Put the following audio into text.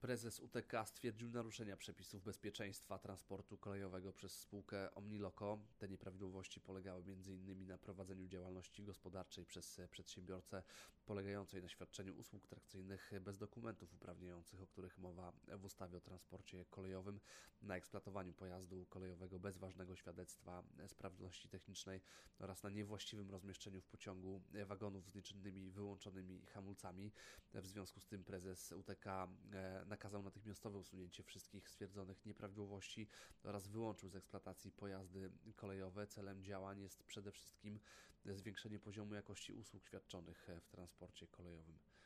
Prezes UTK stwierdził naruszenia przepisów bezpieczeństwa transportu kolejowego przez spółkę Omniloco. Te nieprawidłowości polegały m.in. na prowadzeniu działalności gospodarczej przez przedsiębiorcę polegającej na świadczeniu usług trakcyjnych bez dokumentów uprawniających, o których mowa w ustawie o transporcie kolejowym, na eksploatowaniu pojazdu kolejowego bez ważnego świadectwa sprawności technicznej oraz na niewłaściwym rozmieszczeniu w pociągu wagonów z nieczynnymi wyłączonymi hamulcami. W związku z tym prezes UTK nakazał natychmiastowe usunięcie wszystkich stwierdzonych nieprawidłowości oraz wyłączył z eksploatacji pojazdy kolejowe. Celem działań jest przede wszystkim zwiększenie poziomu jakości usług świadczonych w transporcie kolejowym.